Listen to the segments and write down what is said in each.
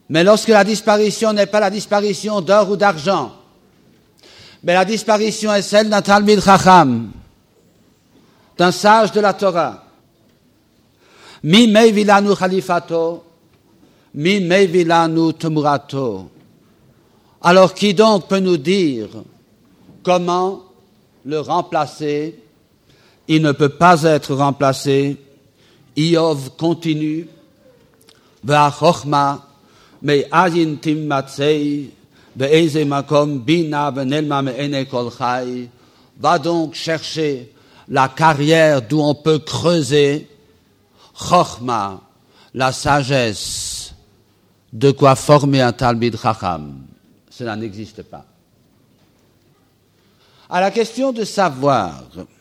Mais lorsque la disparition n'est pas la disparition d'or ou d'argent, mais la disparition est celle d'un Talmid Chacham, d'un sage de la Torah, mi meivilanu khalifato, mi meivilanu temurato. Alors qui donc peut nous dire comment le remplacer? Il ne peut pas être remplacé. Iov continue. V'achochma me'ayin timmatzei ve'eze makom bina v'nelma me'ene kol chai. Va donc chercher la carrière d'où on peut creuser. Chochma, la sagesse. De quoi former un Talmid Chacham. Cela n'existe pas. À la question de savoir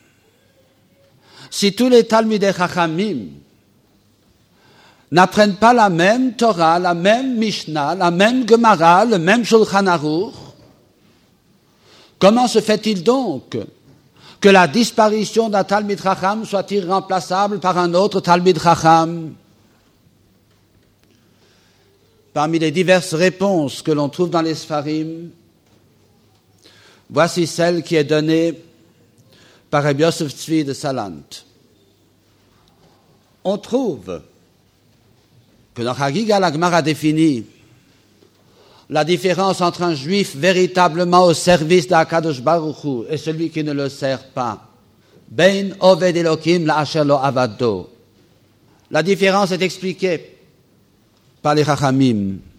si tous les Talmidei Chachamim n'apprennent pas la même Torah, la même Mishnah, la même Gemara, le même Shulchan Aruch, comment se fait-il donc que la disparition d'un Talmid Chacham soit irremplaçable par un autre Talmid Chacham? Parmi les diverses réponses que l'on trouve dans les Sfarim, voici celle qui est donnée par Rabbi Yosef Tzvi de Salant. On trouve que dans Chagiga, la Gemara définit la différence entre un juif véritablement au service d'Akadosh Baruch Hu et celui qui ne le sert pas. Ben Oved Elokim la Asher lo avado. La différence est expliquée par les Chachamim.